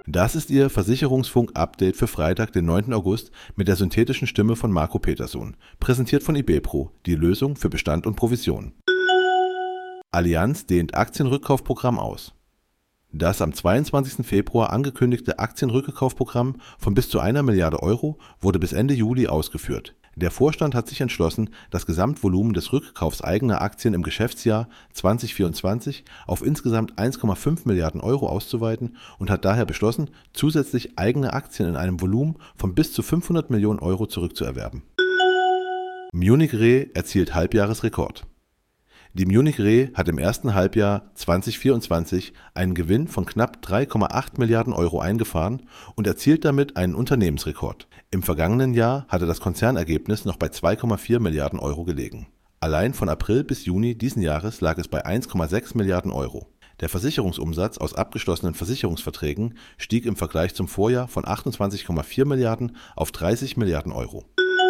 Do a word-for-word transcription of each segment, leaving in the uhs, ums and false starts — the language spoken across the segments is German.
Das ist Ihr Versicherungsfunk-Update für Freitag, den neunten August mit der synthetischen Stimme von Marco Petersohn, präsentiert von IBPRO, die Lösung für Bestand und Provision. Allianz dehnt Aktienrückkaufprogramm aus. Das am zweiundzwanzigsten Februar angekündigte Aktienrückkaufprogramm von bis zu einer Milliarde Euro wurde bis Ende Juli ausgeführt. Der Vorstand hat sich entschlossen, das Gesamtvolumen des Rückkaufs eigener Aktien im Geschäftsjahr zwanzig vierundzwanzig auf insgesamt eins Komma fünf Milliarden Euro auszuweiten und hat daher beschlossen, zusätzlich eigene Aktien in einem Volumen von bis zu fünfhundert Millionen Euro zurückzuerwerben. Munich Re erzielt Halbjahresrekord. Die Munich Re hat im ersten Halbjahr zwanzig vierundzwanzig einen Gewinn von knapp drei Komma acht Milliarden Euro eingefahren und erzielt damit einen Unternehmensrekord. Im vergangenen Jahr hatte das Konzernergebnis noch bei zwei Komma vier Milliarden Euro gelegen. Allein von April bis Juni diesen Jahres lag es bei eins Komma sechs Milliarden Euro. Der Versicherungsumsatz aus abgeschlossenen Versicherungsverträgen stieg im Vergleich zum Vorjahr von achtundzwanzig Komma vier Milliarden auf dreißig Milliarden Euro.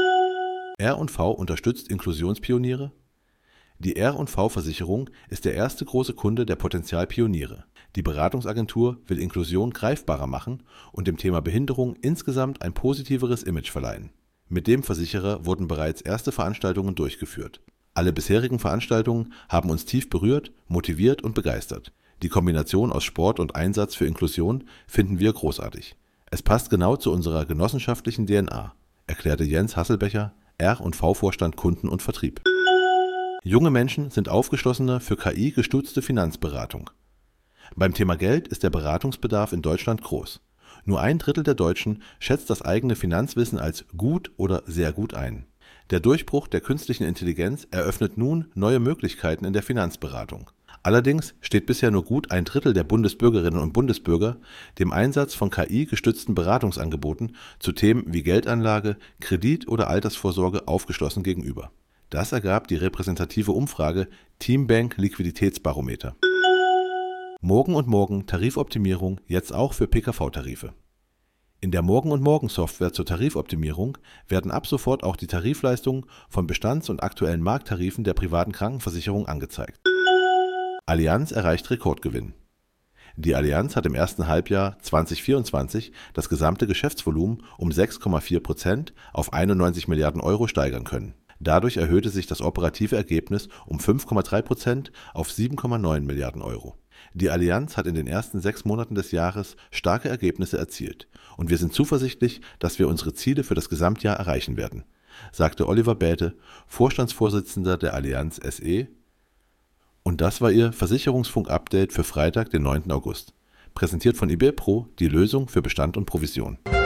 R und V unterstützt Inklusionspioniere. Die R und V-Versicherung ist der erste große Kunde der Potenzialpioniere. Die Beratungsagentur will Inklusion greifbarer machen und dem Thema Behinderung insgesamt ein positiveres Image verleihen. Mit dem Versicherer wurden bereits erste Veranstaltungen durchgeführt. Alle bisherigen Veranstaltungen haben uns tief berührt, motiviert und begeistert. Die Kombination aus Sport und Einsatz für Inklusion finden wir großartig. Es passt genau zu unserer genossenschaftlichen D N A, erklärte Jens Hasselbecher, R und V-Vorstand Kunden und Vertrieb. Junge Menschen sind aufgeschlossener für K I-gestützte Finanzberatung. Beim Thema Geld ist der Beratungsbedarf in Deutschland groß. Nur ein Drittel der Deutschen schätzt das eigene Finanzwissen als gut oder sehr gut ein. Der Durchbruch der künstlichen Intelligenz eröffnet nun neue Möglichkeiten in der Finanzberatung. Allerdings steht bisher nur gut ein Drittel der Bundesbürgerinnen und Bundesbürger dem Einsatz von K I-gestützten Beratungsangeboten zu Themen wie Geldanlage, Kredit oder Altersvorsorge aufgeschlossen gegenüber. Das ergab die repräsentative Umfrage Teambank Liquiditätsbarometer. Morgen und Morgen Tarifoptimierung jetzt auch für P K V-Tarife. In der Morgen und Morgen Software zur Tarifoptimierung werden ab sofort auch die Tarifleistungen von Bestands- und aktuellen Markttarifen der privaten Krankenversicherung angezeigt. Allianz erreicht Rekordgewinn. Die Allianz hat im ersten Halbjahr zwanzig vierundzwanzig das gesamte Geschäftsvolumen um sechs Komma vier Prozent auf einundneunzig Milliarden Euro steigern können. Dadurch erhöhte sich das operative Ergebnis um fünf Komma drei Prozent auf sieben Komma neun Milliarden Euro. Die Allianz hat in den ersten sechs Monaten des Jahres starke Ergebnisse erzielt und wir sind zuversichtlich, dass wir unsere Ziele für das Gesamtjahr erreichen werden, sagte Oliver Bäte, Vorstandsvorsitzender der Allianz S E. Und das war Ihr Versicherungsfunk-Update für Freitag, den neunten August. Präsentiert von IBPRO, die Lösung für Bestand und Provision.